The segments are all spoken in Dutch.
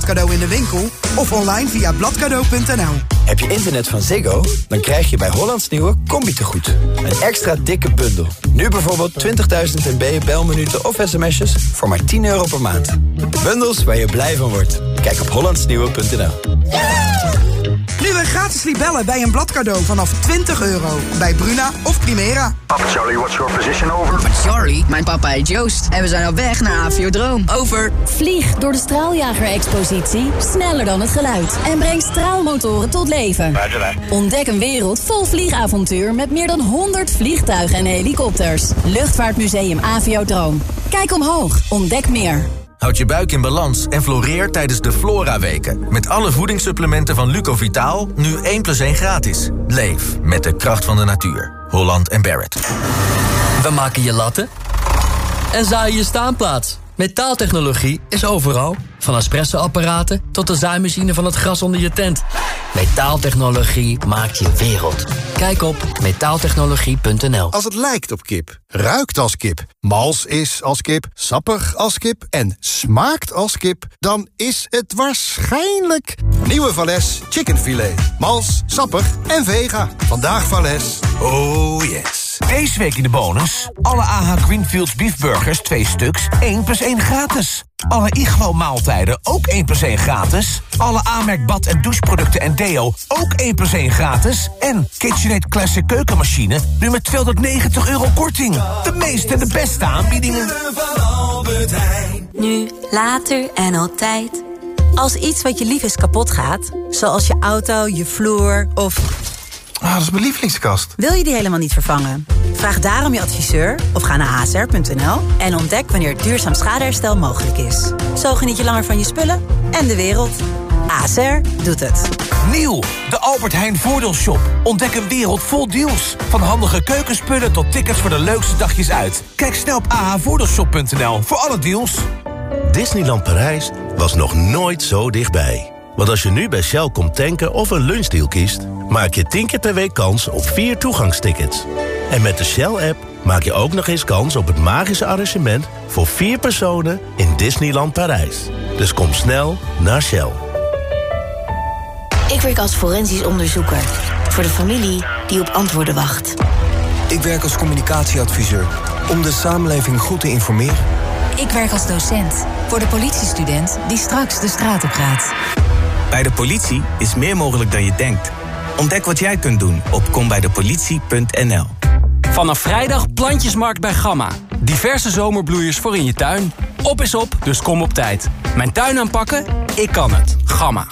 bladcadeau in de winkel of online via bladcadeau.nl. Heb je internet van Ziggo? Dan krijg je bij Hollands Nieuwe Combi-tegoed. Een extra dikke bundel. Nu bijvoorbeeld 20.000 MB belminuten of sms'jes voor maar €10 per maand. Bundels waar je blij van wordt. Kijk op hollandsnieuwe.nl. Nu weer gratis libellen bij een bladcadeau vanaf €20 bij Bruna of Primera. Papa Charlie, what's your position, over? Papa Charlie, mijn papa heet Joost en we zijn op weg naar Aviodroom. Over. Vlieg door de Straaljager-expositie sneller dan het geluid en breng straalmotoren tot leven. Ontdek een wereld vol vliegavontuur met meer dan 100 vliegtuigen en helikopters. Luchtvaartmuseum Aviodroom. Kijk omhoog, ontdek meer. Houd je buik in balans en floreer tijdens de Flora-weken. Met alle voedingssupplementen van Lucovitaal, nu 1+1 gratis. Leef met de kracht van de natuur. Holland en Barrett. We maken je latten en zaaien je staanplaats. Metaaltechnologie is overal. Van espresso-apparaten tot de zaaimachine van het gras onder je tent. Metaaltechnologie maakt je wereld. Kijk op metaaltechnologie.nl. Als het lijkt op kip, ruikt als kip, mals is als kip, sappig als kip en smaakt als kip, dan is het waarschijnlijk nieuwe Valles chickenfilet. Mals, sappig en vega. Vandaag Valles. Oh yes. Deze week in de bonus. Alle AH Greenfields beefburgers 2 stuks, 1+1 gratis. Alle Iglo maaltijden ook 1+1 gratis. Alle Amerk bad- en doucheproducten en deo ook 1+1 gratis. En KitchenAid Classic keukenmachine nu met €290 korting. De meeste en de beste aanbiedingen. Nu, later en altijd. Als iets wat je lief is kapot gaat, zoals je auto, je vloer of... Dat is mijn lievelingskast. Wil je die helemaal niet vervangen? Vraag daarom je adviseur of ga naar asr.nl en ontdek wanneer duurzaam schadeherstel mogelijk is. Zo geniet je langer van je spullen en de wereld. ASR doet het. Nieuw, de Albert Heijn Voordeelshop. Ontdek een wereld vol deals. Van handige keukenspullen tot tickets voor de leukste dagjes uit. Kijk snel op ahvoordeelshop.nl voor alle deals. Disneyland Parijs was nog nooit zo dichtbij. Want als je nu bij Shell komt tanken of een lunchdeal kiest, maak je 10 keer per week kans op 4 toegangstickets. En met de Shell-app maak je ook nog eens kans op het magische arrangement voor 4 personen in Disneyland Parijs. Dus kom snel naar Shell. Ik werk als forensisch onderzoeker voor de familie die op antwoorden wacht. Ik werk als communicatieadviseur om de samenleving goed te informeren. Ik werk als docent voor de politiestudent die straks de straat op gaat. Bij de politie is meer mogelijk dan je denkt. Ontdek wat jij kunt doen op kombijdepolitie.nl. Vanaf vrijdag plantjesmarkt bij Gamma. Diverse zomerbloeiers voor in je tuin. Op is op, dus kom op tijd. Mijn tuin aanpakken? Ik kan het. Gamma.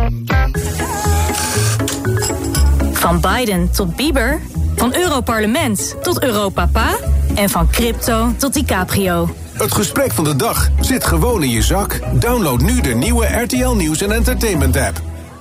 Van Biden tot Bieber. Van Europarlement tot Europapa. En van crypto tot DiCaprio. Het gesprek van de dag zit gewoon in je zak. Download nu de nieuwe RTL Nieuws en Entertainment app.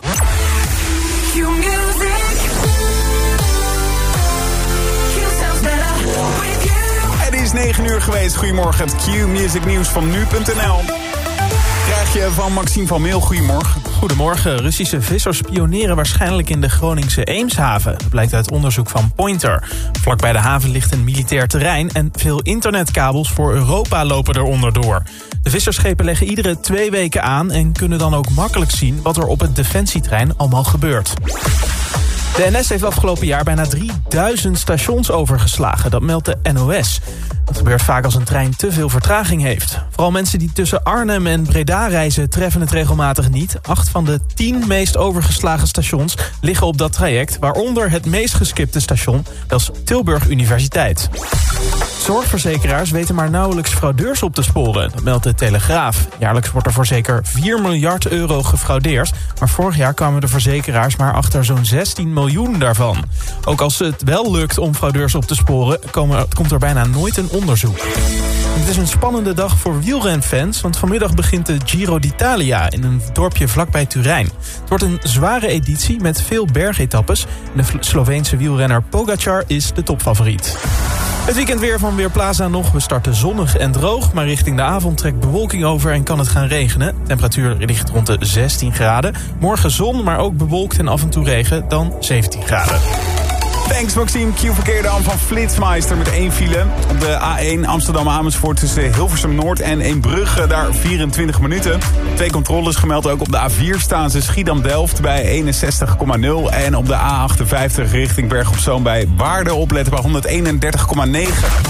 Het is 9 uur geweest. Goedemorgen, het Q-Music Nieuws van nu.nl. Krijg je van Maxime van Meel. Goedemorgen. Goedemorgen. Russische vissers spioneren waarschijnlijk in de Groningse Eemshaven. Dat blijkt uit onderzoek van Pointer. Vlakbij de haven ligt een militair terrein en veel internetkabels voor Europa lopen eronder door. De vissersschepen leggen iedere 2 weken aan en kunnen dan ook makkelijk zien wat er op het defensieterrein allemaal gebeurt. De NS heeft afgelopen jaar bijna 3000 stations overgeslagen. Dat meldt de NOS. Dat gebeurt vaak als een trein te veel vertraging heeft. Vooral mensen die tussen Arnhem en Breda reizen treffen het regelmatig niet. 8 van de 10 meest overgeslagen stations liggen op dat traject. Waaronder het meest geskipte station, dat is Tilburg Universiteit. Zorgverzekeraars weten maar nauwelijks fraudeurs op te sporen. Dat meldt de Telegraaf. Jaarlijks wordt er voor zeker 4 miljard euro gefraudeerd. Maar vorig jaar kwamen de verzekeraars maar achter zo'n 16 miljoen daarvan. Ook als het wel lukt om fraudeurs op te sporen, komt er bijna nooit een onderzoek. Het is een spannende dag voor wielrenfans, want vanmiddag begint de Giro d'Italia in een dorpje vlakbij Turijn. Het wordt een zware editie met veel bergetappes. De Sloveense wielrenner Pogacar is de topfavoriet. Het weekend weer van Weerplaza nog. We starten zonnig en droog, maar richting de avond trekt bewolking over en kan het gaan regenen. Temperatuur ligt rond de 16 graden. Morgen zon, maar ook bewolkt en af en toe regen, dan 17 graden. Thanks Maxime, Q-verkeer dan van Flitsmeister met 1 file. Op de A1 Amsterdam-Amersfoort tussen Hilversum Noord en Eembrugge, daar 24 minuten. 2 controles gemeld, ook op de A4 staan ze Schiedam-Delft bij 61,0. En op de A58 richting Berg op Zoom bij Waarden opletten bij 131,9.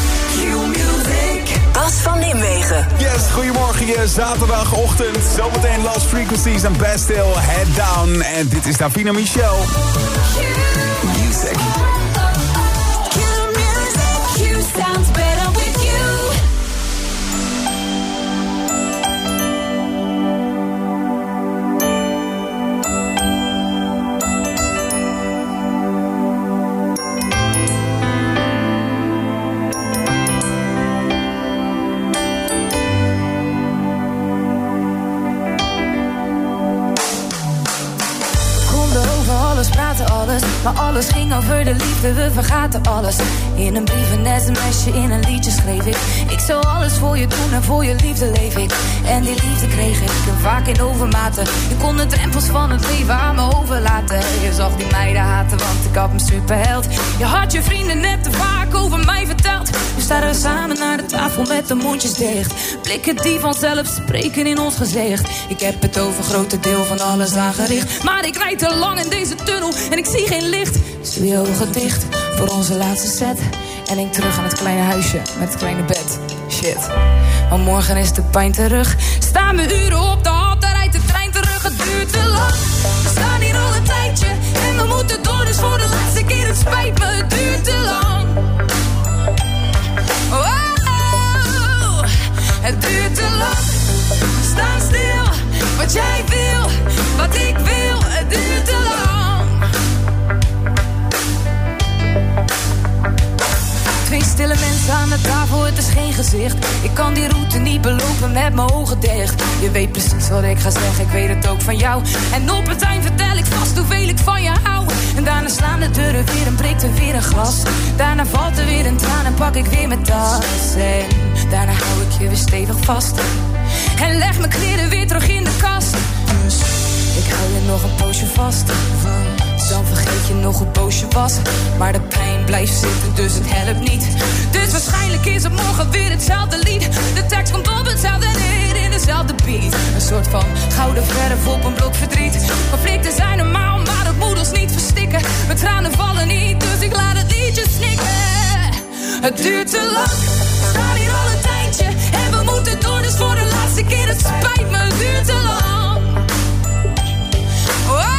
Bas van Nimwegen. Yes, goedemorgen, je zaterdagochtend. Zometeen Lost Frequencies en Bastille, Head Down. En dit is Davina Michel. Music. You sounds better with you. Maar alles ging over de liefde, we vergaten alles. In een brief, een sms'je, in een liedje schreef ik. Ik zou alles voor je doen en voor je liefde leef ik. En die liefde kreeg ik en vaak in overmaten. Je kon de drempels van het leven aan me overlaten. Je zag die meiden haten, want ik had me superheld. Je had je vrienden net te vaak over mij verteld. We staan samen naar de tafel met de mondjes dicht. Blikken die vanzelf spreken in ons gezicht. Ik heb het over grote deel van alles aangericht. Maar ik rijd te lang in deze tunnel en ik zie geen licht. Dus doe je ogen dicht voor onze laatste set. En denk terug aan het kleine huisje met het kleine bed. Shit, maar morgen is de pijn terug. Staan we uren op de hal, daar rijdt de trein terug. Het duurt te lang, we staan hier al een tijdje. En we moeten door, dus voor de laatste keer, het spijt me. Het duurt te lang. Oh, het duurt te lang. We staan stil, wat jij wil, wat ik wil. Het duurt te lang. Twee stille mensen aan de tafel, het is geen gezicht. Ik kan die route niet belopen met mijn ogen dicht. Je weet precies wat ik ga zeggen, ik weet het ook van jou. En op het eind vertel ik vast hoeveel ik van je hou. En daarna slaan de deuren weer en breekt er weer een glas. Daarna valt er weer een traan en pak ik weer mijn tas. En daarna hou ik je weer stevig vast. En leg mijn kleren weer terug in de kast. Dus ik hou je nog een poosje vast. Dan vergeet je nog hoe boos je was. Maar de pijn blijft zitten, dus het helpt niet. Dus waarschijnlijk is het morgen weer hetzelfde lied. De tekst komt op hetzelfde neer in dezelfde beat. Een soort van gouden verf op een blok verdriet. Conflicten zijn normaal, maar dat moet ons niet verstikken. Mijn tranen vallen niet, dus ik laat het liedje snikken. Het duurt te lang, we staan hier al een tijdje. En we moeten door, dus voor de laatste keer, het spijt me. Het duurt te lang. Oh.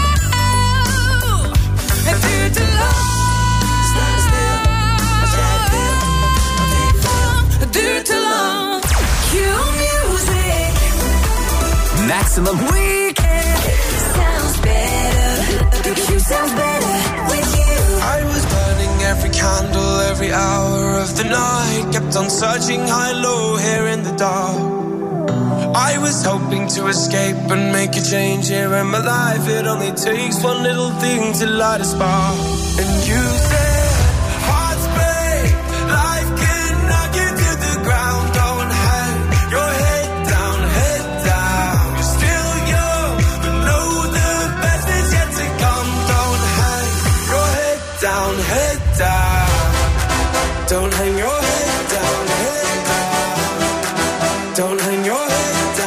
Het duurt te lang. Sta stil, wat jij wil, wat ik wil. Het duurt te lang. Q-music. Maximum weekend. Sounds better. Q sounds better with you. I was burning every candle, every hour of the night. Kept on searching high, low, here in the dark. I was hoping to escape and make a change here in my life. It only takes one little thing to light a spark. And you said, hearts break, life can knock you to the ground. Don't hang your head down, head down. You're still young, but know the best is yet to come. Don't hang your head down, head down. Don't hang your head down, head down. Don't hang your head.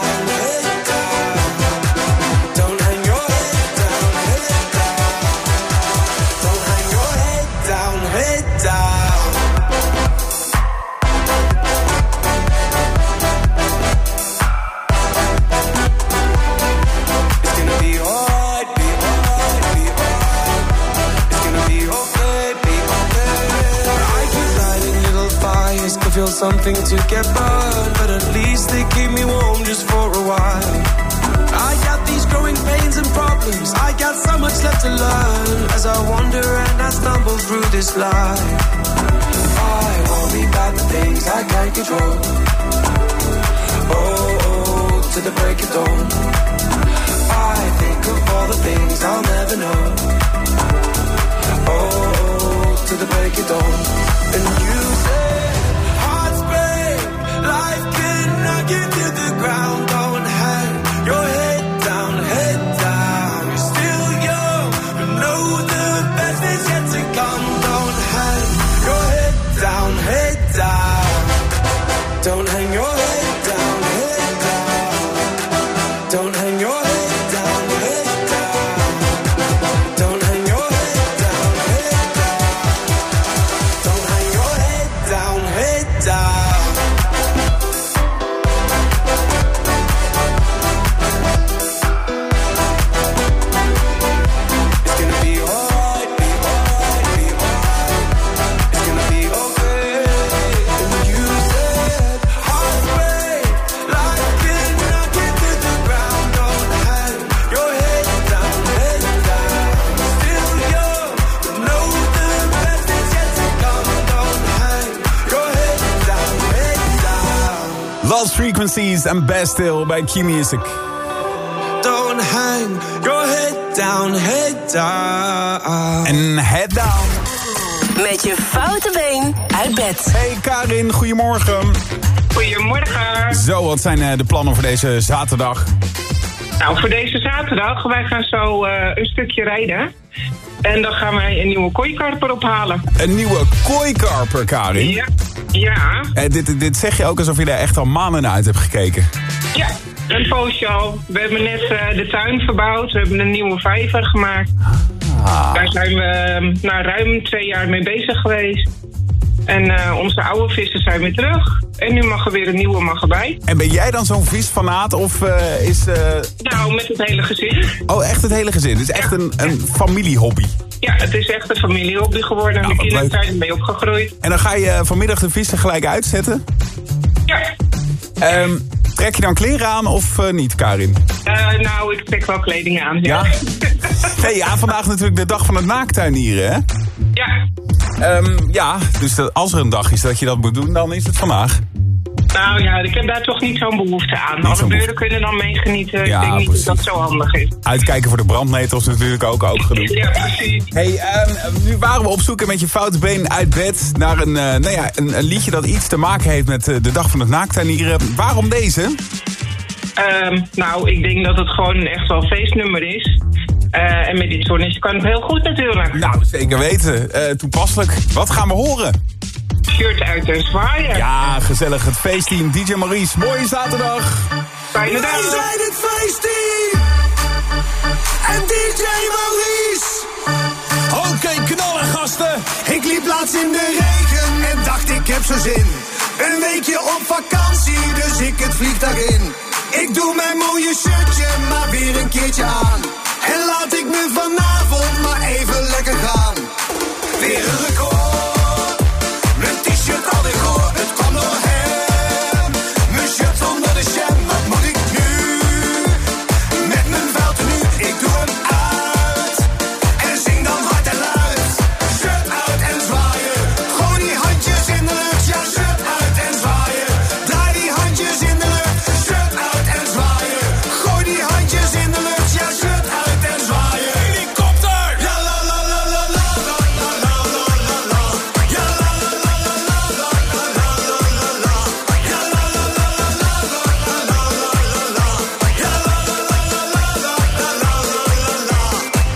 Feel something to get burned, but at least they keep me warm just for a while. I got these growing pains and problems. I got so much left to learn as I wander and I stumble through this life. I worry about the things I can't control. Oh, to the break of dawn. I think of all the things I'll never know. Oh, to the break of dawn. And you say life can knock you to the ground. Don't hang your head down, head down. You're still young, but know the best is yet to come. Don't Lost Frequencies en Bastille bij Q-Music. Don't hang your head down, head down. En head down. Met je foute been uit bed. Hey Karin, goedemorgen. Goedemorgen. Zo, wat zijn de plannen voor deze zaterdag? Nou, voor deze zaterdag, wij gaan zo een stukje rijden. En dan gaan wij een nieuwe kooikarper ophalen. Een nieuwe kooikarper, Karin? Ja. Dit zeg je ook alsof je daar echt al maanden naar uit hebt gekeken. Ja, een poosje al. We hebben net de tuin verbouwd. We hebben een nieuwe vijver gemaakt. Daar zijn we ruim 2 jaar mee bezig geweest. En onze oude vissen zijn weer terug. En nu mag er weer een nieuwe erbij. En ben jij dan zo'n visfanaat of is... Nou, met het hele gezin. Oh, echt het hele gezin? Het is echt een familiehobby? Ja, het is echt een familiehobby geworden. Nou, de kinderen zijn ermee opgegroeid. En dan ga je vanmiddag de vissen gelijk uitzetten? Ja. Trek je dan kleren aan of niet, Karin? Nou, ik trek wel kleding aan. Ja? Nee, vandaag natuurlijk de dag van het naaktuinieren, hè? Ja. Ja, dus als er een dag is dat je dat moet doen, dan is het vandaag. Nou ja, ik heb daar toch niet zo'n behoefte aan. Alle buren kunnen dan meegenieten. Ja, ik denk niet dat dat zo handig is. Uitkijken voor de brandnetels natuurlijk ook genoeg. Ja, precies. Hey, nu waren we op zoek met je foute been uit bed naar een liedje dat iets te maken heeft met de dag van het naaktuinieren. Waarom deze? Nou, ik denk dat het gewoon echt wel een feestnummer is. En met dit zonnetje kan het heel goed natuurlijk. Nou, zeker weten. Toepasselijk. Wat gaan we horen? Shirt uit en zwaaien. Ja, gezellig. Het feestteam DJ Maurice. Mooie zaterdag. Fijne dag. Wij zijn het feestteam. En DJ Maurice. Oké, knallen gasten. Ik liep laatst in de regen en dacht ik heb zo zin. Een weekje op vakantie, dus ik het vliegtuig in. Ik doe mijn mooie shirtje maar weer een keertje aan. En laat ik me vanavond maar even lekker gaan. Weer een record. Mijn t-shirt al weer goor, het kwam door hem. Mijn shirt onder de jam, wat moet ik nu? Met mijn vuil tenue, ik doe hem uit. En zing dan hard en luid. Shirt uit en zwaaien. Gooi die handjes in de lucht, ja, shirt uit en zwaaien. Draai die handjes in de lucht, shirt uit en zwaaien. Gooi die handjes in de lucht, ja, shirt uit en zwaaien. Helikopter! Ja, la la la la la la la la la la la. Ja, la la la la la la la la la la. Ja, la la la la la la la la la la. Ja, la la la la la la la la la.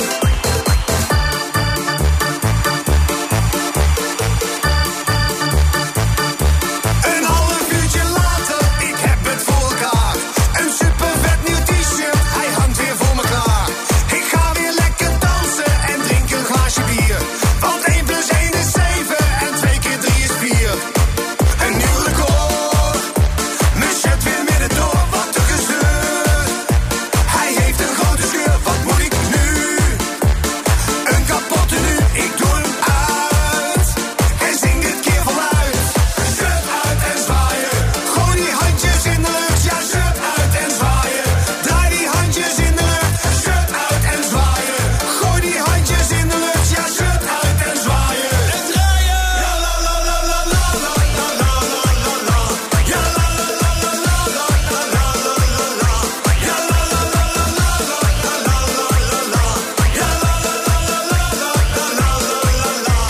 Een half uurtje later, ik heb het voor elkaar. Een super vet nieuw t-shirt, hij hangt weer voor me klaar. Ik ga weer lekker dansen en drink een glaasje bier. Want 1 plus 1 is 7 en 2 keer 3 is 4. Een nieuw record, mijn shirt weer midden door, wat een gezeur. Hij heeft een grote scheur, wat moet ik nu? Een kapotte nu, ik doe hem uit. En zing dit keer voluit. Shirt uit en zwaaien. Gooi die handjes in de lucht, ja, shirt uit en zwaaien. Draai die handjes in de lucht, shirt uit en zwaaien. Gooi die handjes in de lucht, ja, shirt uit en zwaaien. En draaien. Ja, la la la la la la la la la la la. Ja, la la la la la la la la la la. Ja, la la la la la la la la la la. Ja, la la la la la la la la la.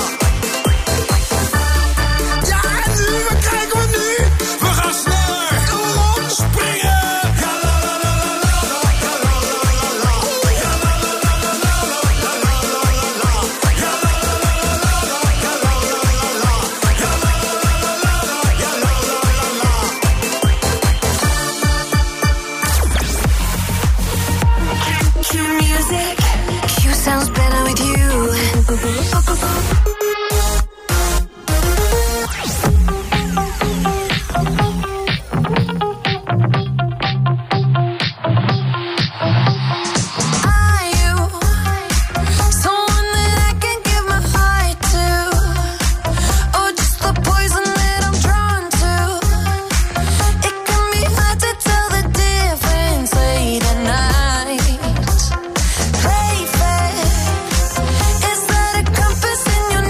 Ja, en nu, wat krijgen we nu? We gaan sneller. Kom, springen! Ja, la la la la la la la la la la. Ja, la la la la la la la la la la. Ja, la la la la la la la la la la. Ja, la la la la la ja, la la la la. Q-Music. Q sounds better with you. Are you someone that I can give my heart to? Or just the poison that I'm drawn to? It can be hard to tell the difference late at night. Play fair. Is that a compass in your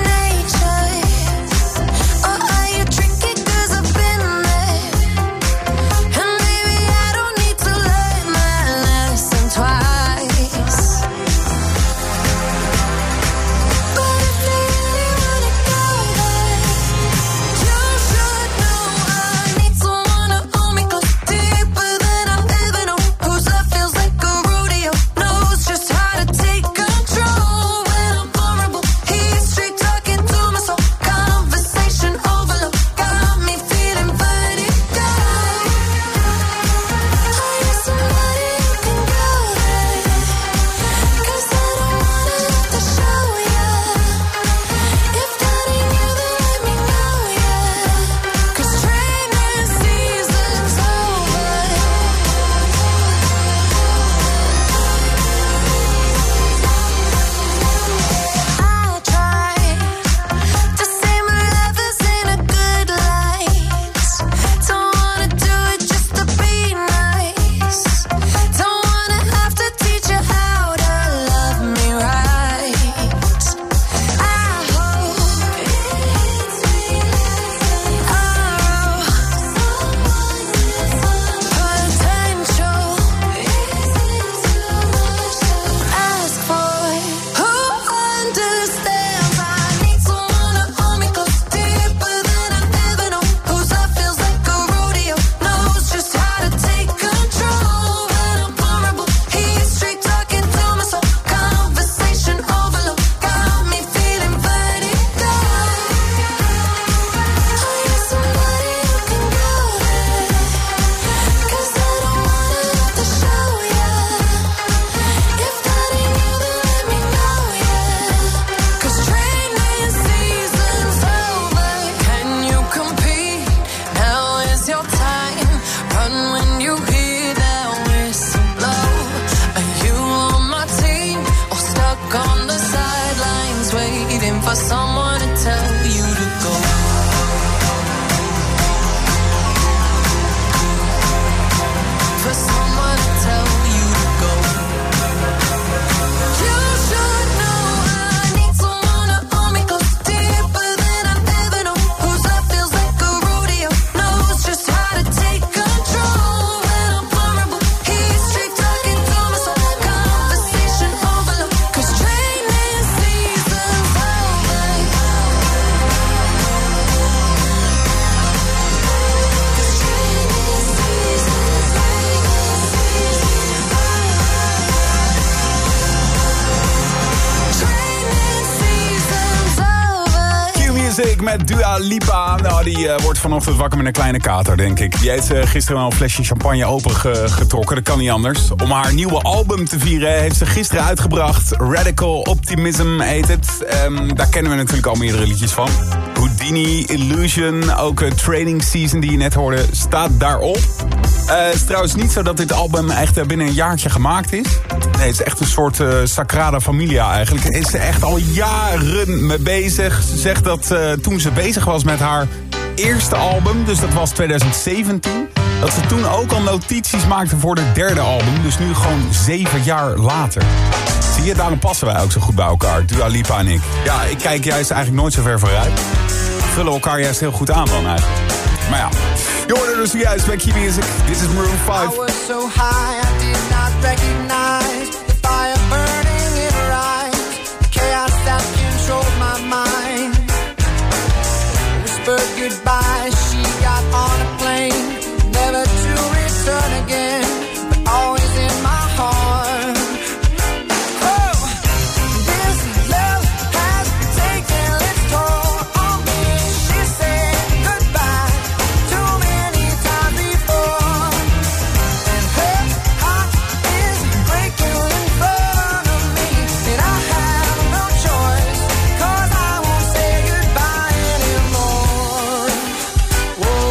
Music met Dua Lipa. Nou, die wordt vanochtend wakker met een kleine kater, denk ik. Die heeft gisteren wel een flesje champagne opengetrokken. Dat kan niet anders. Om haar nieuwe album te vieren heeft ze gisteren uitgebracht. Radical Optimism heet het. Daar kennen we natuurlijk al meerdere liedjes van. Houdini, Illusion, ook Training Season die je net hoorde, staat daarop. Het is trouwens niet zo dat dit album echt binnen een jaartje gemaakt is. Nee, het is echt een soort Sagrada Familia eigenlijk. Is ze echt al jaren mee bezig. Ze zegt dat toen ze bezig was met haar eerste album, dus dat was 2017... dat ze toen ook al notities maakte voor de derde album. Dus nu gewoon 7 jaar later. Zie je, daarom passen wij ook zo goed bij elkaar. Dua Lipa en ik. Ja, ik kijk juist eigenlijk nooit zo ver vooruit. We vullen elkaar juist heel goed aan dan eigenlijk. Maar ja, je hoorde dus juist bij Key Music. This is Maroon 5. I was so high, I did not recognize the fire burning in her eyes. The chaos that controlled my mind. Whispered goodbye, she got on a plane. Never to return again, but always in my heart. Oh, this love has taken its toll on me. She said goodbye too many times before, and her heart is breaking in front of me, and I have no choice, 'cause I won't say goodbye anymore. Whoa.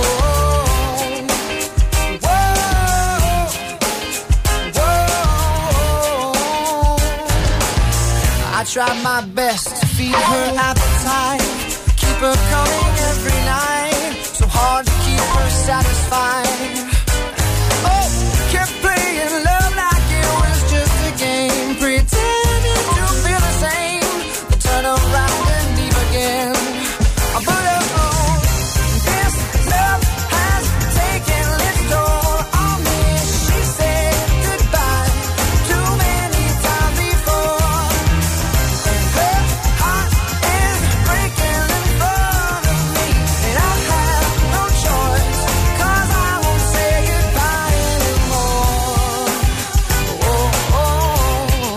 I tried my best to feed her appetite, keep her coming every night, so hard to keep her satisfied. Oh, kept playing love like it was just a game, pretending to feel the same, but turn around and leave again. But oh, this love has taken its toll on me. She said goodbye too many times before, and her heart is breaking in front of me, and I have no choice, 'cause I won't say goodbye anymore. Whoa, whoa,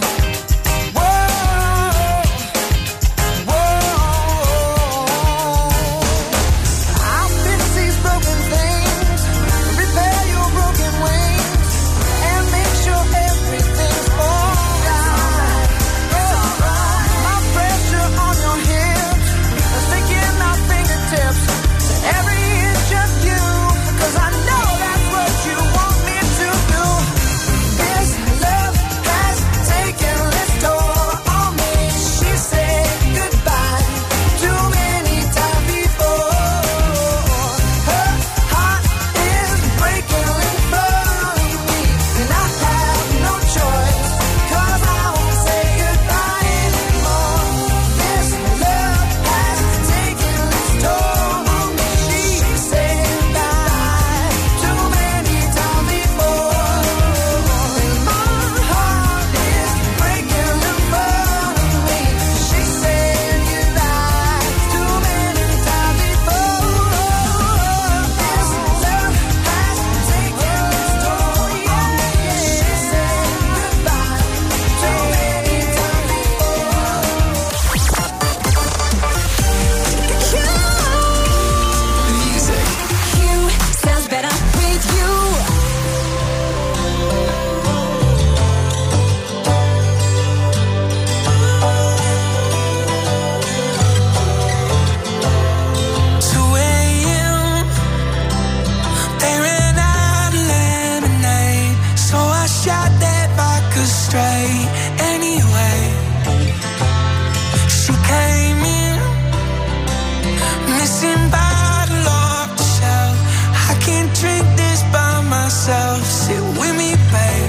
I'll fix these broken things, repair your broken wings, and make sure everything's alright. It's alright. My pressure on your hips, sticking my fingertips to every inch of you, 'cause I know that's what you want me to do. This love has taken its toll on me. She said goodbye too many times before. Her heart is breaking in front of me, and I have no choice, 'cause I won't say goodbye anymore. This love has taken its toll on me. She said goodbye too many times before, and my heart is breaking in front of me. She said goodbye too many times before. This love has taken its toll on me. She said goodbye too many times Music. You sounds better with you. They ran out of lemonade, so I shot that vodka straight anyway. She came in, missing bottle off the shelf. I can't drink this by myself. Sit with me, babe.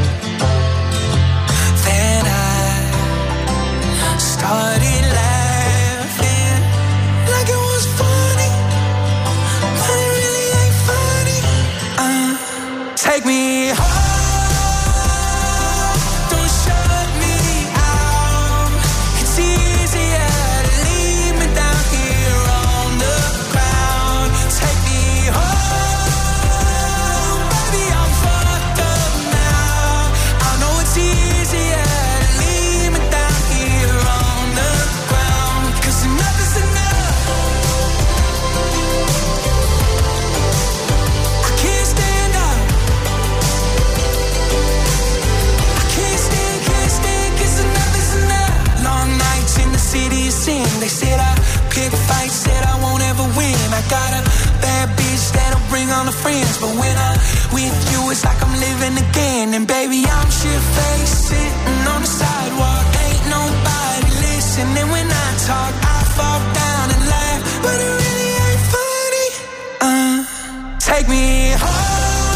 Then I started laughing like it was funny, but it really ain't funny. Take me home, don't shut me out. It's easier to leave me down here on the sin. They said I pick fights, said I won't ever win. I got a bad bitch that'll bring all the friends, but when I'm with you, it's like I'm living again. And baby, I'm shit-faced, sitting on the sidewalk. Ain't nobody listening when I talk. I fall down and laugh, but it really ain't funny. Take me home.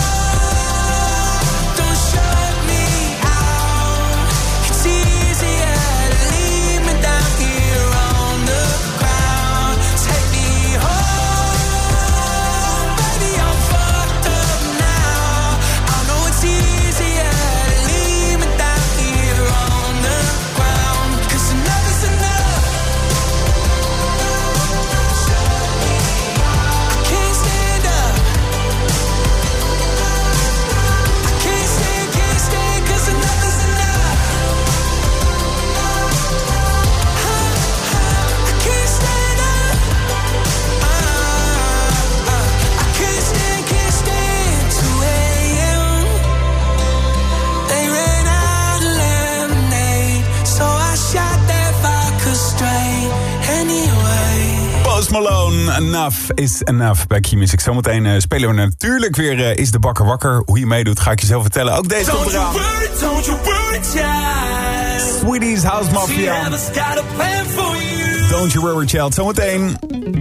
Malone, Enough is Enough bij Q-Music. Zometeen spelen we natuurlijk weer Is de Bakker Wakker. Hoe je meedoet ga ik je zo vertellen. Ook deze komt eraan. Don't you worry, child. Sweeties House Mafia. Don't you worry, child. Zometeen.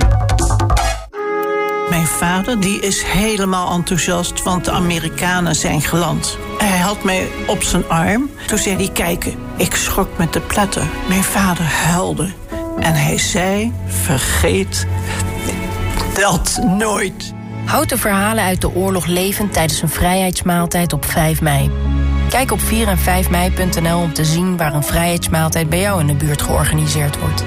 Mijn vader die is helemaal enthousiast, want de Amerikanen zijn geland. Hij had mij op zijn arm. Toen zei hij, kijk, ik schrok met de pletter. Mijn vader huilde. En hij zei, vergeet dat nooit. Houd de verhalen uit de oorlog levend tijdens een vrijheidsmaaltijd op 5 mei. Kijk op 4en5mei.nl om te zien waar een vrijheidsmaaltijd bij jou in de buurt georganiseerd wordt.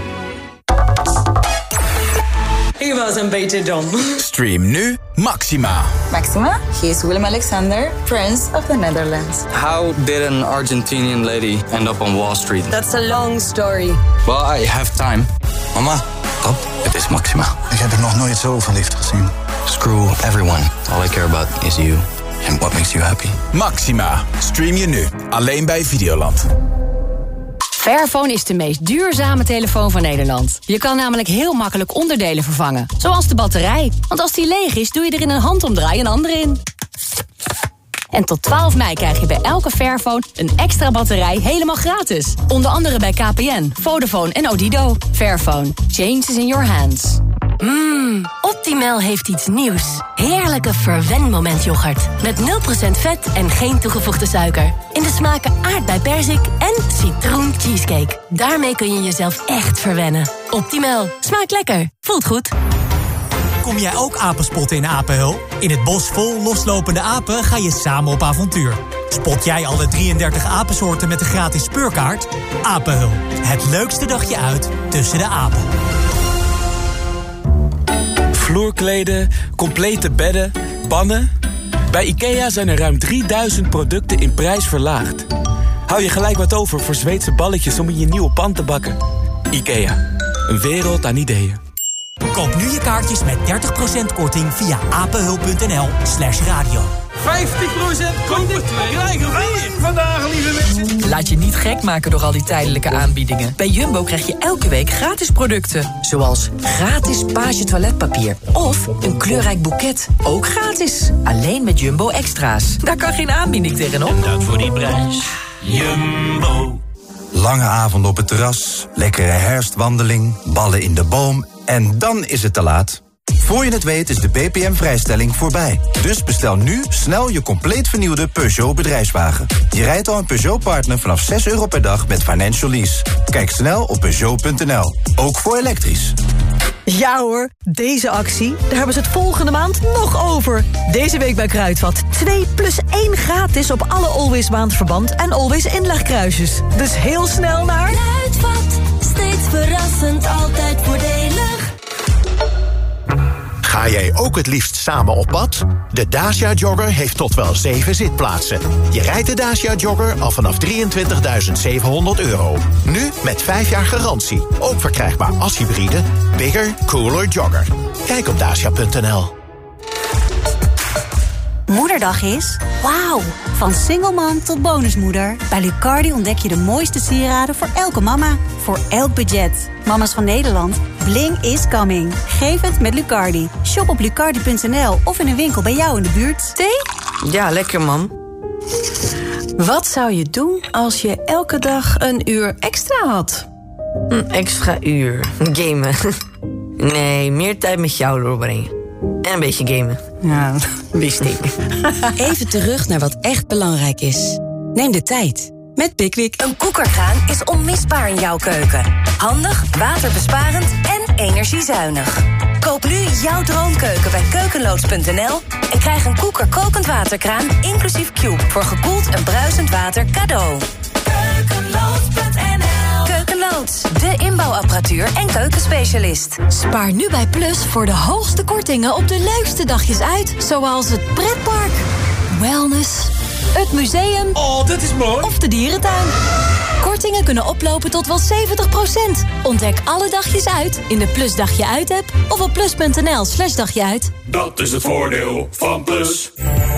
Ik was een beetje dom. Stream nu Maxima. Maxima? He is Willem-Alexander, Prince of the Netherlands. How did an Argentinian lady end up on Wall Street? That's a long story. Well, I have time. Mama, pap, het is Maxima. Ik heb er nog nooit zo verliefd gezien. Screw everyone. All I care about is you. And what makes you happy. Maxima. Stream je nu. Alleen bij Videoland. Fairphone is de meest duurzame telefoon van Nederland. Je kan namelijk heel makkelijk onderdelen vervangen. Zoals de batterij. Want als die leeg is, doe je er in een handomdraai een andere in. En tot 12 mei krijg je bij elke Fairphone een extra batterij helemaal gratis. Onder andere bij KPN, Vodafone en Odido. Fairphone. Change is in your hands. Optimal heeft iets nieuws. Heerlijke verwenmomentyoghurt. Met 0% vet en geen toegevoegde suiker. In de smaken aardbei perzik en citroen cheesecake. Daarmee kun je jezelf echt verwennen. Optimal. Smaakt lekker. Voelt goed. Kom jij ook apenspotten in Apenhul? In het bos vol loslopende apen ga je samen op avontuur. Spot jij alle 33 apensoorten met de gratis speurkaart? Apenhul. Het leukste dagje uit tussen de apen. Vloerkleden, complete bedden, pannen. Bij IKEA zijn er ruim 3000 producten in prijs verlaagd. Hou je gelijk wat over voor Zweedse balletjes om in je nieuwe pan te bakken. IKEA, een wereld aan ideeën. Koop nu je kaartjes met 30% korting via apenhul.nl/radio. 50% kopen, krijgen 4. Vandaag, lieve mensen. Laat je niet gek maken door al die tijdelijke aanbiedingen. Bij Jumbo krijg je elke week gratis producten. Zoals gratis Page toiletpapier. Of een kleurrijk boeket. Ook gratis. Alleen met Jumbo Extra's. Daar kan geen aanbieding tegenop. En dat voor die prijs. Jumbo. Lange avond op het terras, lekkere herfstwandeling, ballen in de boom en dan is het te laat. Voor je het weet is de BPM-vrijstelling voorbij. Dus bestel nu snel je compleet vernieuwde Peugeot bedrijfswagen. Je rijdt al een Peugeot-partner vanaf €6 per dag met financial lease. Kijk snel op Peugeot.nl. Ook voor elektrisch. Ja hoor, deze actie, daar hebben ze het volgende maand nog over. Deze week bij Kruidvat 2+1 gratis op alle Always maandverband en Always inlegkruisjes. Dus heel snel naar Kruidvat, steeds verrassend, altijd voordelig. Ga jij ook het liefst samen op pad? De Dacia Jogger heeft tot wel 7 zitplaatsen. Je rijdt de Dacia Jogger al vanaf €23.700. Nu met 5 jaar garantie. Ook verkrijgbaar als hybride. Bigger, cooler Jogger. Kijk op dacia.nl. Moederdag is? Wauw! Van single mom tot bonusmoeder. Bij Lucardi ontdek je de mooiste sieraden voor elke mama. Voor elk budget. Mama's van Nederland, bling is coming. Geef het met Lucardi. Shop op lucardi.nl of in een winkel bij jou in de buurt. Thee? Ja, lekker, mam. Wat zou je doen als je elke dag een uur extra had? Een extra uur. Gamen. Nee, meer tijd met jou doorbrengen. En een beetje gamen. Ja, wist ik. Even terug naar wat echt belangrijk is. Neem de tijd. Met Pickwick. Een koekerkraan is onmisbaar in jouw keuken. Handig, waterbesparend en energiezuinig. Koop nu jouw droomkeuken bij keukenloods.nl en krijg een Koeker kokend waterkraan inclusief Cube voor gekoeld en bruisend water cadeau. Keukenloods.nl. Keukenloods, de inbouwapparatuur en keukenspecialist. Spaar nu bij Plus voor de hoogste kortingen op de leukste dagjes uit. Zoals het pretpark, wellness, het museum. Oh, dat is mooi. Of de dierentuin. Kortingen kunnen oplopen tot wel 70%. Ontdek alle dagjes uit in de Plus Dagje Uit app of op plus.nl/dagje uit. Dat is het voordeel van Plus.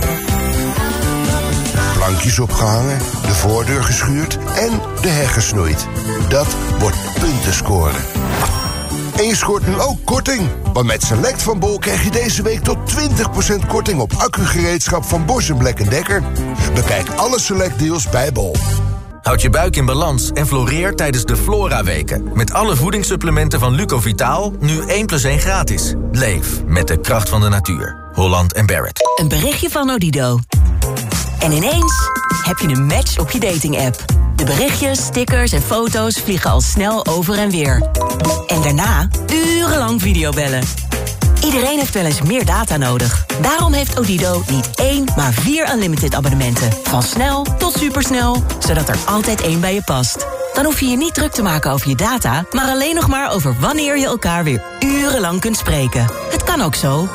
Plankjes opgehangen, de voordeur geschuurd en de heg gesnoeid. Dat wordt punten scoren. En je scoort nu ook korting. Want met Select van Bol krijg je deze week tot 20% korting op accugereedschap van Bosch & Black & Decker. Bekijk alle Select deals bij Bol. Houd je buik in balans en floreer tijdens de Flora-weken. Met alle voedingssupplementen van Lucovitaal, nu 1+1 gratis. Leef met de kracht van de natuur. Holland & Barrett. Een berichtje van Odido. En ineens heb je een match op je dating-app. De berichtjes, stickers en foto's vliegen al snel over en weer. En daarna urenlang videobellen. Iedereen heeft wel eens meer data nodig. Daarom heeft Odido niet 1, maar 4 unlimited abonnementen. Van snel tot supersnel, zodat er altijd één bij je past. Dan hoef je je niet druk te maken over je data, maar alleen nog maar over wanneer je elkaar weer urenlang kunt spreken. Het kan ook zo.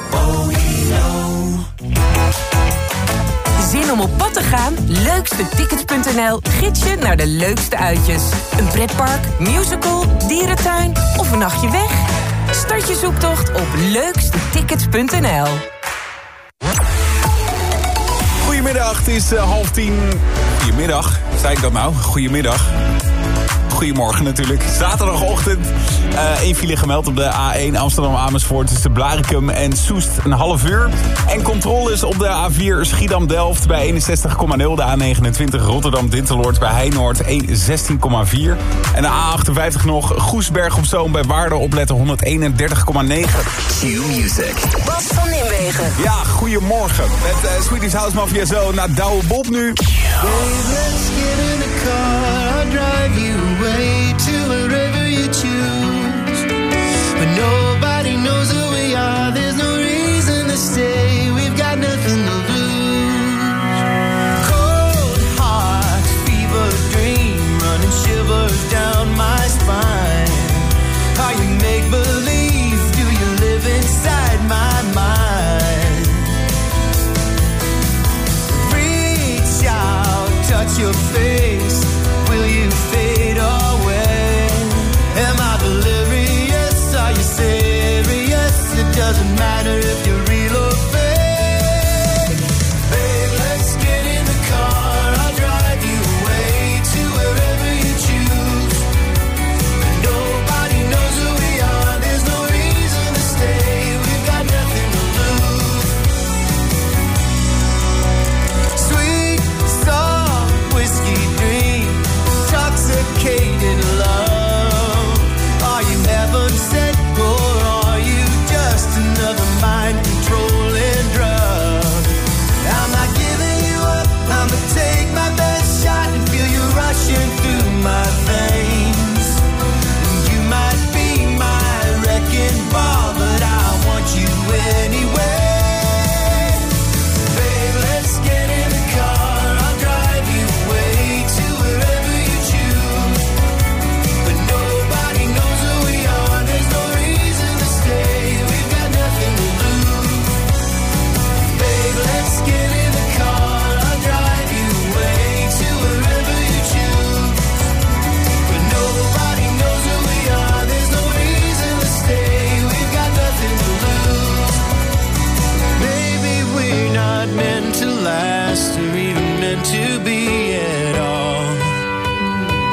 Zin om op pad te gaan? Leukstetickets.nl gids je naar de leukste uitjes. Een pretpark, musical, dierentuin of een nachtje weg? Start je zoektocht op leukstetickets.nl. Goedemiddag, het is 9:30. Goedemiddag, zei ik dat nou? Goedemiddag. Goedemorgen natuurlijk. Zaterdagochtend. 1 file gemeld op de A1 Amsterdam-Amersfoort tussen Blaricum en Soest een half uur. En controles op de A4 Schiedam-Delft bij 61,0. De A29 Rotterdam-Dinteloord bij Heinoord 16,4. En de A58 nog Goesberg op Zoom bij Waarden opletten 131,9. Q-Music. Bas van Nimwegen. Ja, goedemorgen. Met Swedish House Mafia zo naar Douwe Bob nu. Let's get in the car, I'll drive you away to wherever you choose. But nobody knows who we are, there's no reason to stay, we've got nothing to lose. Cold heart, fever dream, running shivers down my spine. Are you make believe, do you live inside my mind? Reach out, touch your face, we'll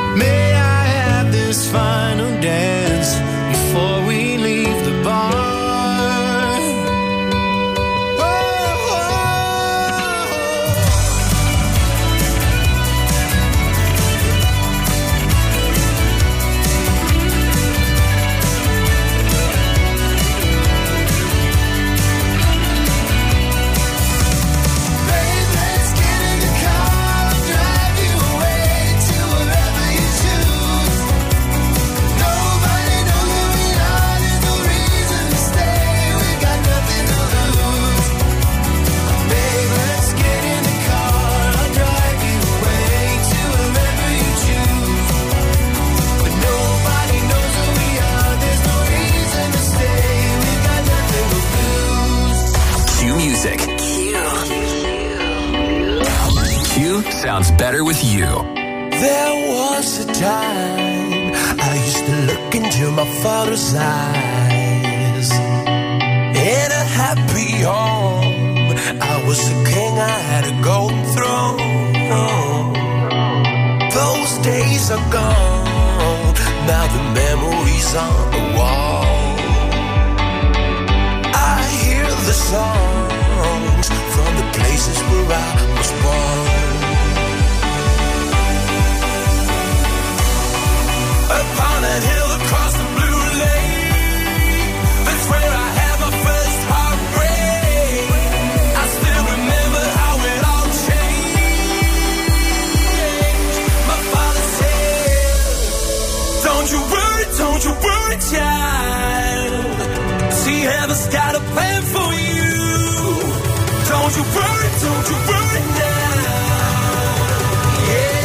May I have this final dance before we leave the bar? Sounds better with you. There was a time I used to look into my father's eyes. In a happy home, I was a king, I had a golden throne. Those days are gone, now the memories on the wall. I hear the songs from the places where I was born. Upon that hill across the blue lake, that's where I had my first heartbreak. I still remember how it all changed. My father said, don't you worry, child. See, heaven's got a plan for you. Don't you worry now. Yeah.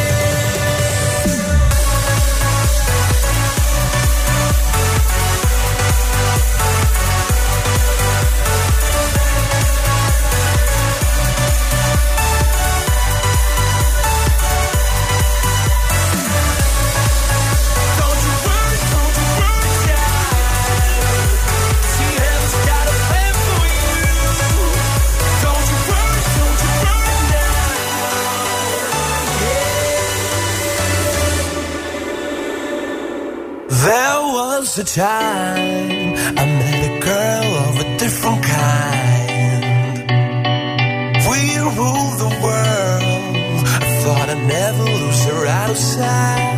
There was a time I met a girl of a different kind. We ruled the world. I thought I'd never lose her out of sight.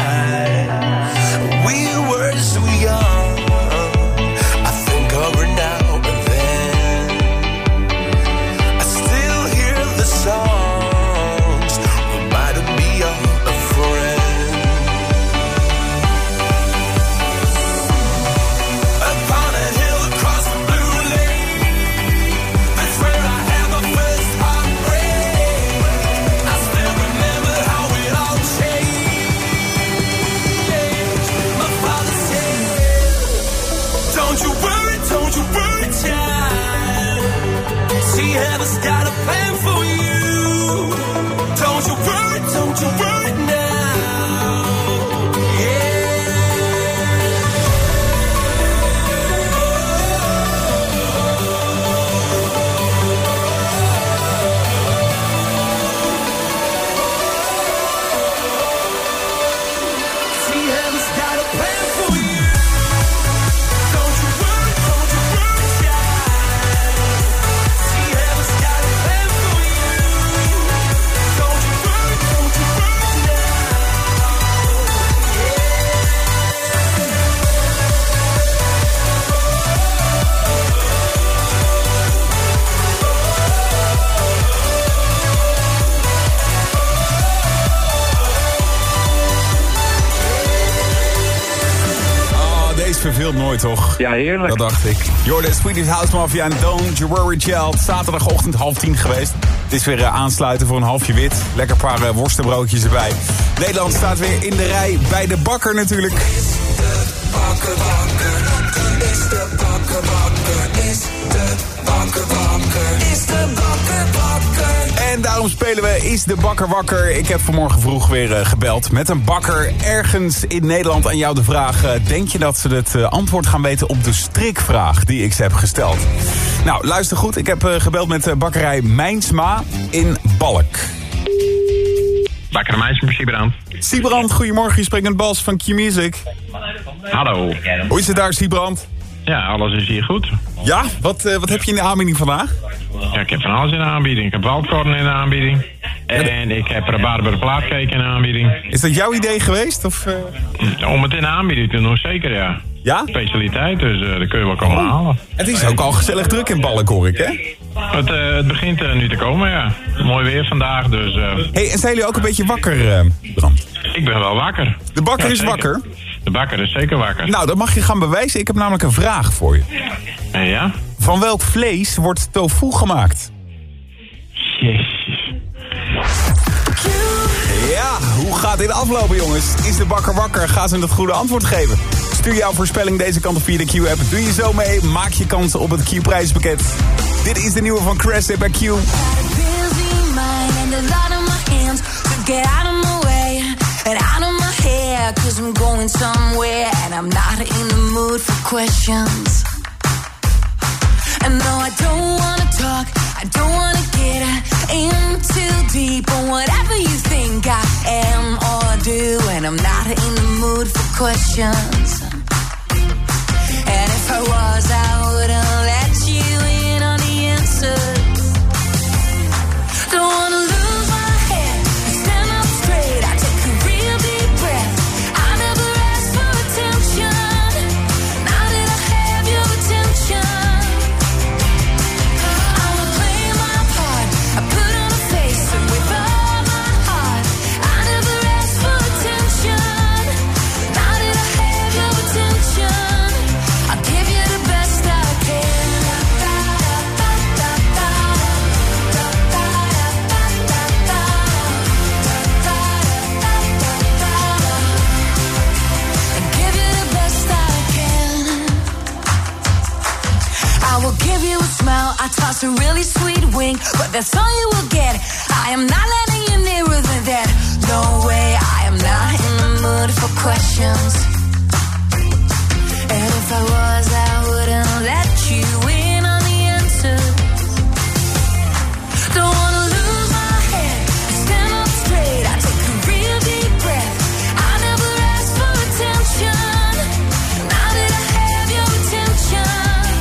We were so young. I think of her now and then. I still hear the songs reminding me of a friend. See, heaven's got a plan for you. Don't you worry now. Yeah. See, heaven's got a plan for you. Don't you worry, child. See, heaven's got a plan for you. Don't you worry now. Deze verveelt nooit, toch? Ja, heerlijk. Dat dacht ik. Jordan, Swedish House Mafia en Don't You Worry Child. Zaterdagochtend 9:30 geweest. Het is weer aansluiten voor een halfje wit. Lekker paar worstenbroodjes erbij. Nederland staat weer in de rij bij de bakker natuurlijk. Is de bakker wakker? Is de bakker wakker? Is de bakker wakker? Is de bakker wakker? En daarom spelen we Is de bakker wakker. Ik heb vanmorgen vroeg weer gebeld met een bakker ergens in Nederland. Aan jou de vraag, denk je dat ze het antwoord gaan weten op de strikvraag die ik ze heb gesteld? Nou, luister goed. Ik heb gebeld met bakkerij Mijnsma in Balk. Bakker Meijs met Siebrand. Siebrand, goedemorgen. Je spreekt met Bas van Q-Music. Hallo. Hoe is het daar, Siebrand? Ja, alles is hier goed. Ja? Wat heb je in de aanbieding vandaag? Ja, ik heb van alles in de aanbieding. Ik heb waldkorn in de aanbieding. En ik heb rabarber plaatcake in de aanbieding. Is dat jouw idee geweest? Of, Om het in de aanbieding te doen, zeker ja. Ja? Specialiteit, dus dat kun je wel komen halen. Het is ook al gezellig druk in Balk, hoor ik, hè? Het begint nu te komen, ja. Mooi weer vandaag, dus... Hey, en zijn jullie ook een beetje wakker, Brand? Ik ben wel wakker. De bakker is wakker? De bakker is zeker wakker. Nou, dat mag je gaan bewijzen. Ik heb namelijk een vraag voor je. Ja? Van welk vlees wordt tofu gemaakt? Jezus. Ja, hoe gaat dit aflopen, jongens? Is de bakker wakker? Ga ze het goede antwoord geven. Stuur jouw voorspelling deze kant op via de Q-app. Doe je zo mee, maak je kans op het Q-prijspakket. Dit is de nieuwe van Crescent bij Q. And out of my hair, 'cause I'm going somewhere and I'm not in the mood for questions. And no, I don't wanna talk, I don't wanna get in too deep on whatever you think I am or do. And I'm not in the mood for questions. And if I was, I wouldn't let you in on the answers. Don't wanna lose my head, stand up straight, I take a real deep breath. I never asked for attention, now that I have your attention. I'ma play my part, I put on a face and with all my heart. I never asked for attention, now that I have your attention. I'll give you the best I can. I will give you a smile, I toss a really sweet wink, but that's all you will get. I am not letting you nearer than that. No way, I am not in the mood for questions. And if I was, I wouldn't let you in on the answers. Don't wanna lose my head, stand up straight, I take a real deep breath. I never asked for attention, now that I have your attention.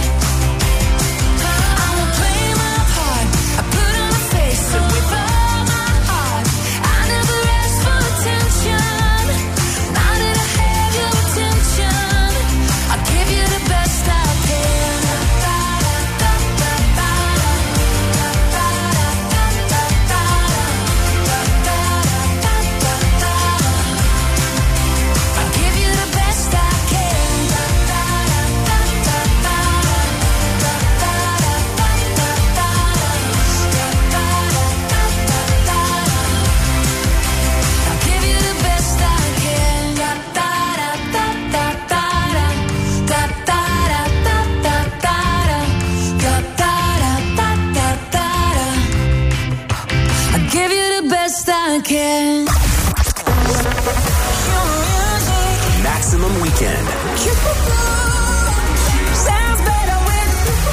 I'ma play my part, I put on a face and with all my heart. I never asked for attention, now that I have your attention. I'll give you the best I can. I'll give you the best I can. I'll give you the best I can. I'll give you the best I can. Maximum Weekend. Sounds better with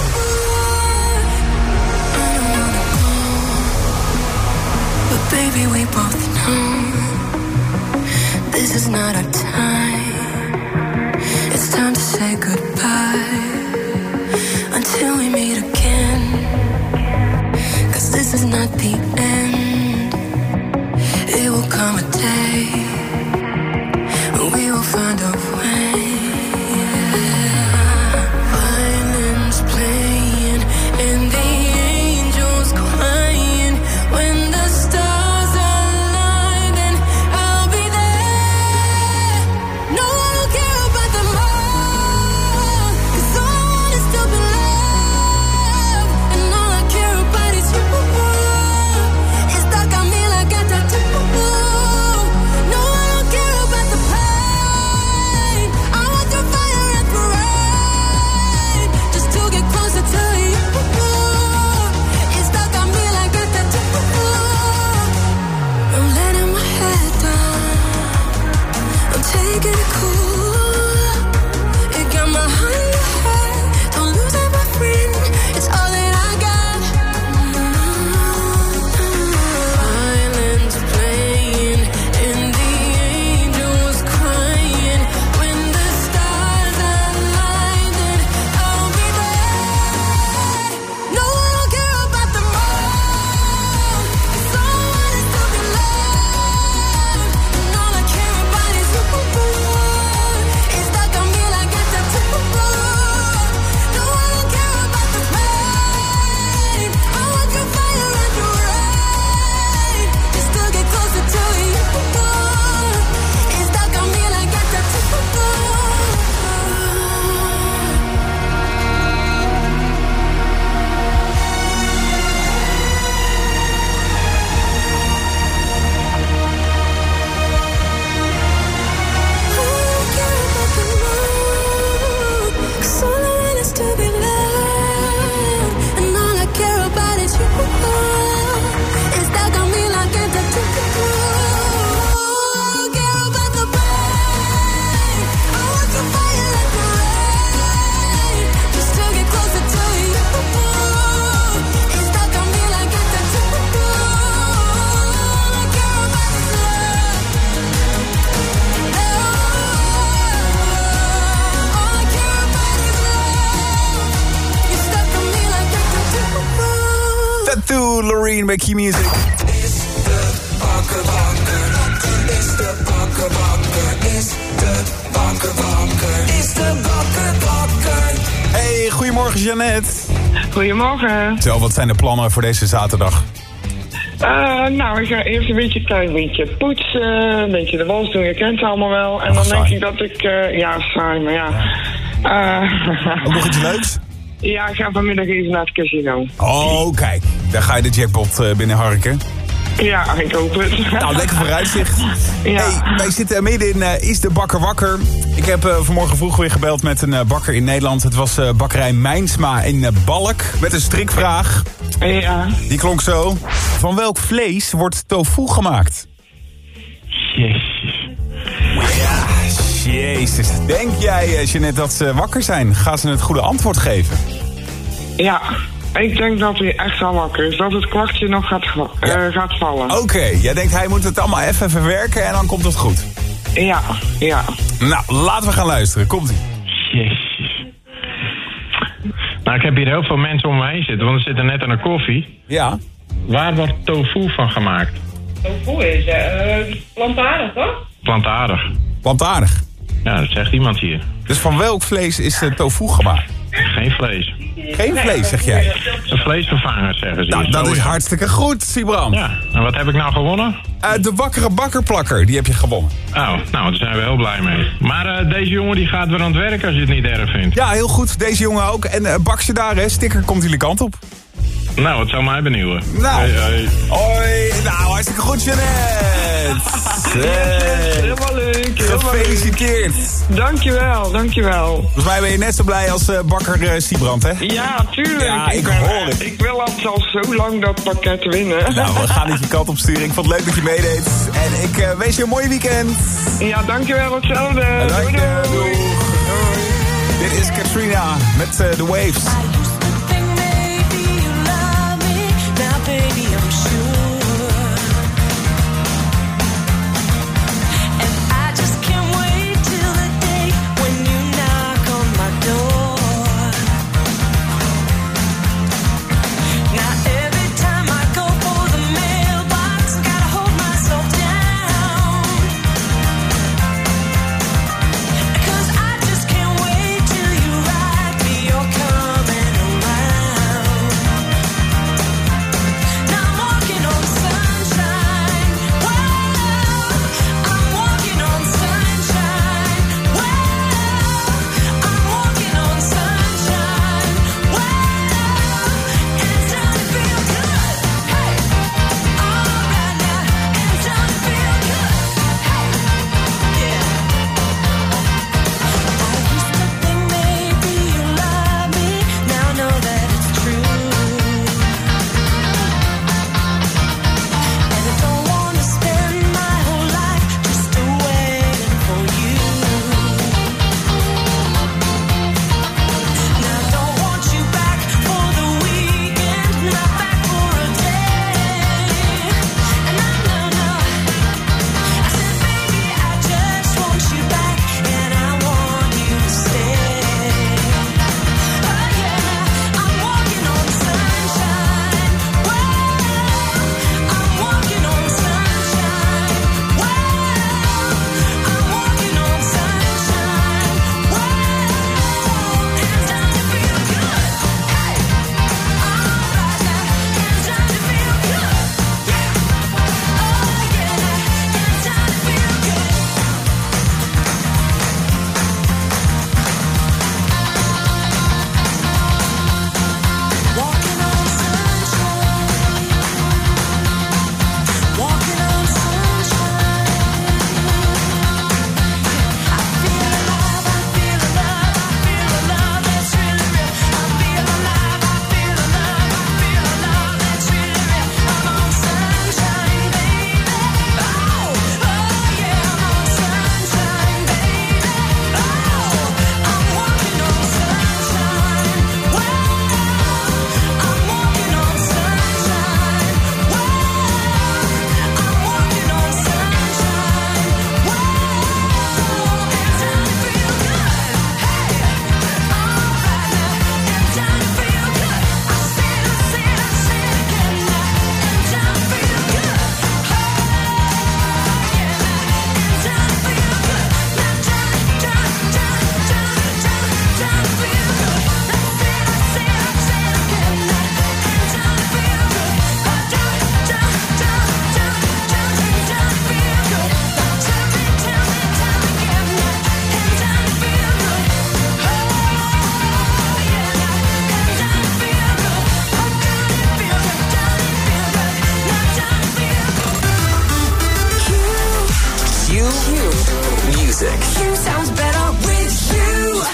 But baby, we both know this is not our time. It's time to say goodbye until we meet again. 'Cause this is not the end. It will come a day when we will find a way. Violins playing and the angels crying. When the stars align, then I'll be there. No one will care about them all, 'cause all I want is to be loved. And all I care about is you. It's stuck on me like a tattoo. No, I don't care about the price. 1 bij Q-Music. Is de bakker wakker? Is de bakker wakker? Is de bakker wakker? Is de bakker wakker? Hey, goedemorgen Jeannette. Goedemorgen. Zo, wat zijn de plannen voor deze zaterdag? Nou, ik ga eerst een beetje thuis, een beetje poetsen, een beetje de was doen, je kent het allemaal wel. En dan denk ik dat ik, saai, maar ja. Ook nog iets leuks? Ja, ik ga vanmiddag even naar het casino. Oh, kijk, daar ga je de jackpot binnenharken. Ja, ik hoop het. Nou, lekker vooruitzicht. Ja. Hey, wij zitten midden in Is de Bakker Wakker. Ik heb vanmorgen vroeg weer gebeld met een bakker in Nederland. Het was bakkerij Mijnsma in Balk. Met een strikvraag. Ja. Die klonk zo. Van welk vlees wordt tofu gemaakt? Jezus. Ja, jezus. Denk jij, Jeannette, dat ze wakker zijn? Gaan ze het goede antwoord geven? Ja. Ik denk dat hij echt al wakker is. Dat het kwartje nog gaat vallen. Oké, jij denkt hij moet het allemaal even verwerken en dan komt het goed. Ja. Nou, laten we gaan luisteren. Komt-ie. Jezus. Nou, ik heb hier heel veel mensen om me heen zitten, want we zitten net aan een koffie. Ja. Waar wordt tofu van gemaakt? Tofu is plantaardig, toch? Plantaardig? Ja, dat zegt iemand hier. Dus van welk vlees is tofu gemaakt? Geen vlees. Geen vlees, zeg jij? Een vleesvervanger, zeggen ze. Nou, dat is hartstikke goed, Sibram. Ja, en wat heb ik nou gewonnen? De wakkere bakkerplakker, die heb je gewonnen. Oh, nou, daar zijn we heel blij mee. Maar deze jongen die gaat weer aan het werk als je het niet erg vindt. Ja, heel goed. Deze jongen ook. En bak ze daar, hè. Sticker komt jullie kant op. Nou, het zou mij benieuwen. Nou, hoi. Nou, hartstikke goed, Jeannette. Helemaal leuk. Gefeliciteerd. Dankjewel. Volgens mij ben je net zo blij als bakker Siebrand, hè? Ja, tuurlijk. Ja, ik hoor het. Ik wil al zo lang dat pakket winnen. Nou, we gaan het je kant op sturen. Ik vond het leuk dat je meedeed. En ik wens je een mooie weekend. Ja, dankjewel. Hetzelfde. Doei. Dit is Katrina met The Waves. Baby, I'm sure. And I just can't wait till the day when you knock on my door. Now every time I go for the mailbox, gotta hold myself down. 'Cause I just can't wait till you write me you're coming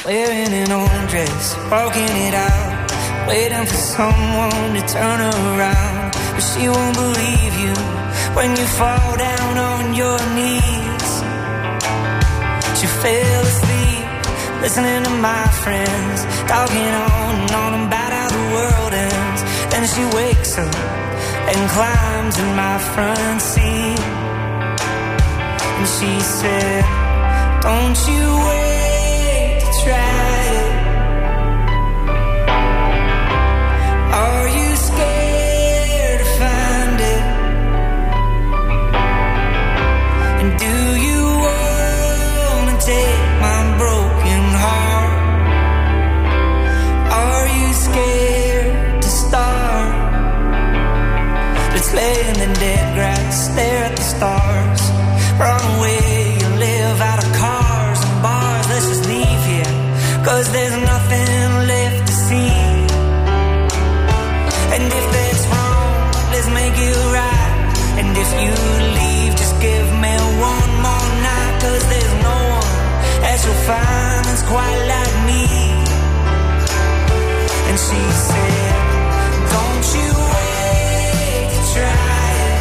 wearing an old dress, walking it out, waiting for someone to turn around. But she won't believe you when you fall down on your knees. She fell asleep, listening to my friends, talking on about how the world ends. Then she wakes up and climbs in my front seat. And she said, don't you wait to try it. Are you scared to find it? And do you wanna take my broken heart? Are you scared to start? Let's lay in the dead grass, stare at the stars, run away and live out of cars and bars. Let's just leave here, 'cause there's nothing left to see. And if that's wrong, let's make it right. And if you leave, just give me one more night, 'cause there's no one else you'll find that's quite like me. And she said, don't you wait to try.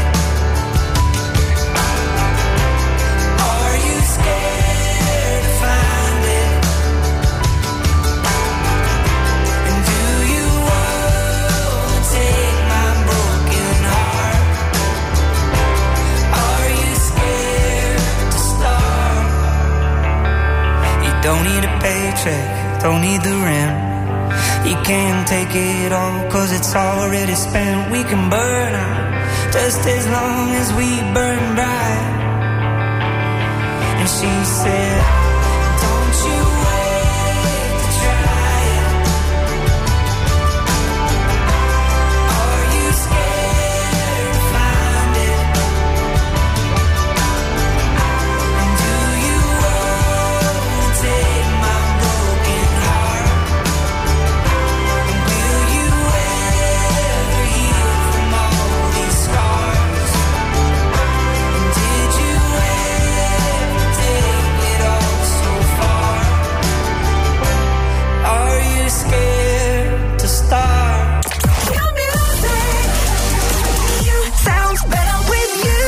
Don't need a paycheck, don't need the rent. You can't take it all, 'cause it's already spent. We can burn out, just as long as we burn bright. And she said, don't you wait to try it. Are you scared to find it? And do you take my broken heart? And will you ever heal from all these scars? And did you ever take it all so far? Are you scared to start? Your music sounds better with you.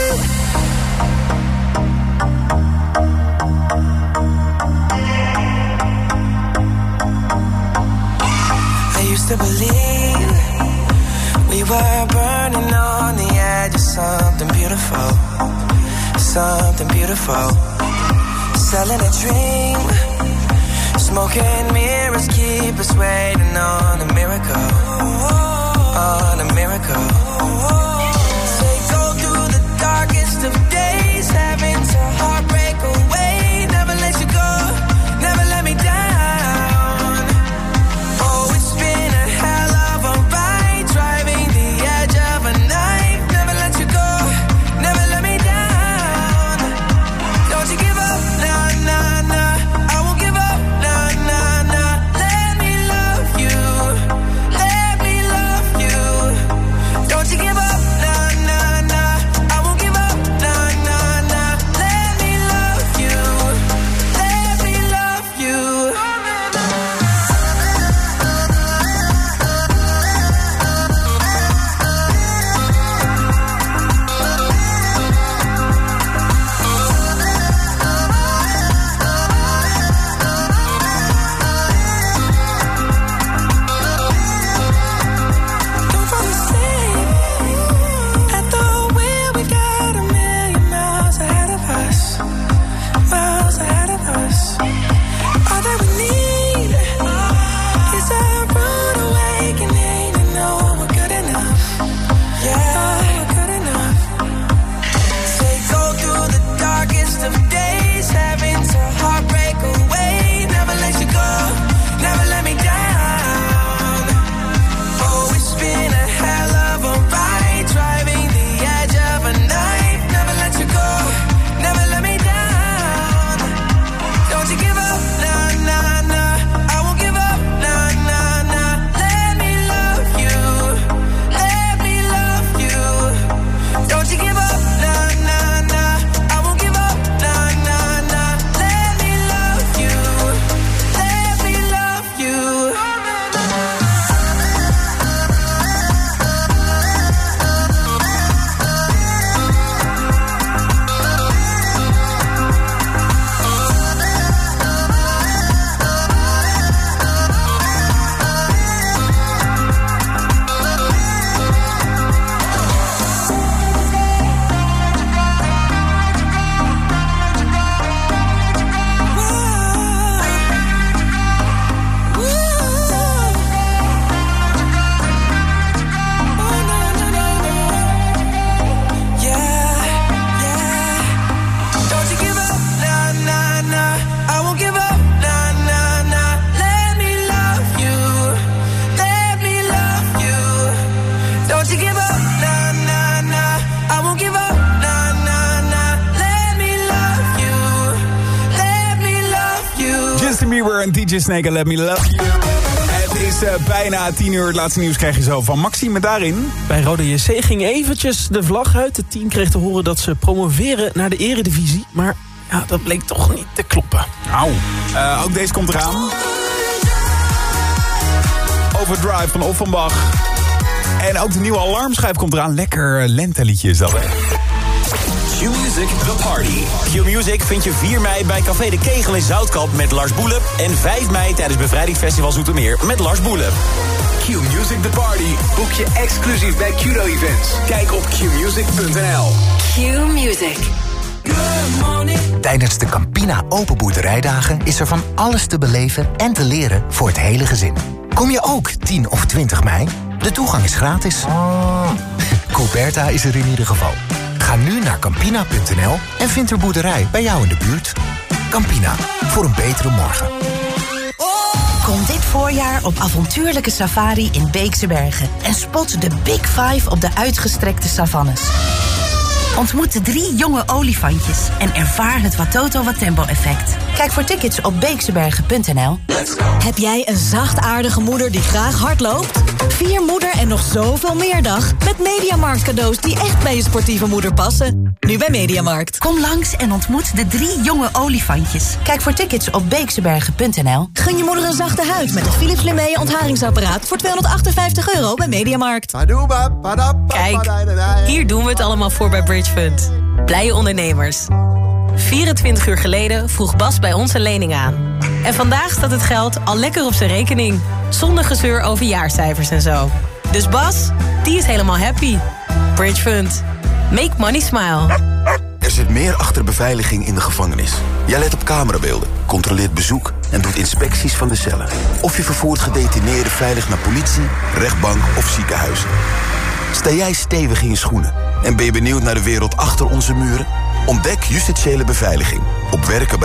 I used to believe we were burning on the edge of something beautiful, something beautiful. Selling a dream, smoking mirrors keep us waiting on a miracle, on a miracle. Say go through the darkest of days, having to heartbreak away. Never let you go, never let me down. Oh, it's been a hell of a ride, driving the edge of a knife. Never let you go, never let me down. Don't you give up, nah, nah, nah. I won't give up, nah, nah, nah. Let me love you, let me love you. Don't you give up, nah, nah, nah. I won't give up, nah, nah, nah. Let me Justin Bieber en DJ Snake en Let Me Love You. Het is bijna 10 uur. Het laatste nieuws krijg je zo van Maxime daarin. Bij Rode JC ging eventjes de vlag uit. Het team kreeg te horen dat ze promoveren naar de eredivisie. Maar ja, dat bleek toch niet te kloppen. Auw. Ook deze komt eraan. Overdrive van Offenbach. En ook de nieuwe alarmschijf komt eraan. Lekker lenteliedje is dat, hè? Q-Music, The Party. Q-Music vind je 4 mei bij Café de Kegel in Zoutkamp met Lars Boelep. En 5 mei tijdens Bevrijdingsfestival Zoetermeer met Lars Boelep. Q-Music, The Party. Boek je exclusief bij Qdo Events. Kijk op qmusic.nl. Q-Music. Tijdens de Campina Open Boerderijdagen is er van alles te beleven en te leren voor het hele gezin. Kom je ook 10 of 20 mei? De toegang is gratis. Coberta is er in ieder geval. Ga nu naar Campina.nl en vind er boerderij bij jou in de buurt. Campina, voor een betere morgen. Kom dit voorjaar op avontuurlijke safari in Beekse Bergen en spot de Big Five op de uitgestrekte savannes. Ontmoet de 3 jonge olifantjes en ervaar het Watoto Watembo-effect. Kijk voor tickets op beeksebergen.nl. Heb jij een zachtaardige moeder die graag hardloopt? Vier moeder en nog zoveel meer dag met Mediamarkt cadeaus die echt bij je sportieve moeder passen. Nu bij Mediamarkt. Kom langs en ontmoet de 3 jonge olifantjes. Kijk voor tickets op beeksebergen.nl. Gun je moeder een zachte huid met een Philips Lemay ontharingsapparaat voor €258 bij Mediamarkt. Kijk, hier doen we het allemaal voor bij Bridge Fund. Blije ondernemers. 24 uur geleden vroeg Bas bij ons een lening aan. En vandaag staat het geld al lekker op zijn rekening. Zonder gezeur over jaarcijfers en zo. Dus Bas, die is helemaal happy. Bridge Fund. Make money smile. Er zit meer achter beveiliging in de gevangenis. Jij let op camerabeelden, controleert bezoek en doet inspecties van de cellen. Of je vervoert gedetineerden veilig naar politie, rechtbank of ziekenhuizen. Sta jij stevig in je schoenen en ben je benieuwd naar de wereld achter onze muren? Ontdek justitiële beveiliging op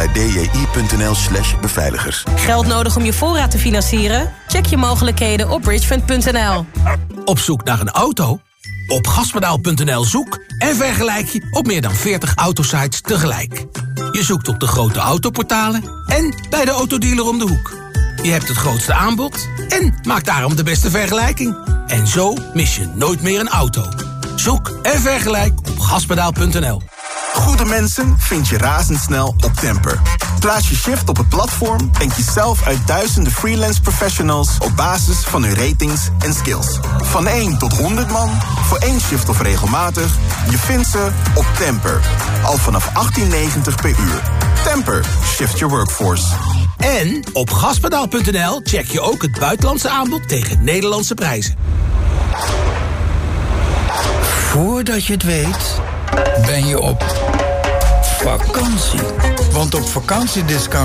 werkenbijdji.nl/beveiligers. Geld nodig om je voorraad te financieren? Check je mogelijkheden op bridgefund.nl. Op zoek naar een auto? Op gaspedaal.nl zoek en vergelijk je op meer dan 40 autosites tegelijk. Je zoekt op de grote autoportalen en bij de autodealer om de hoek. Je hebt het grootste aanbod en maak daarom de beste vergelijking. En zo mis je nooit meer een auto. Zoek en vergelijk op gaspedaal.nl. Goede mensen vind je razendsnel op Temper. Plaats je shift op het platform en kies zelf uit duizenden freelance professionals op basis van hun ratings en skills. Van 1 tot 100 man, voor 1 shift of regelmatig, je vindt ze op Temper. Al vanaf 18,90 per uur. Temper, shift your workforce. En op gaspedaal.nl check je ook het buitenlandse aanbod tegen Nederlandse prijzen. Voordat je het weet, ben je op vakantie. Want op vakantiediscount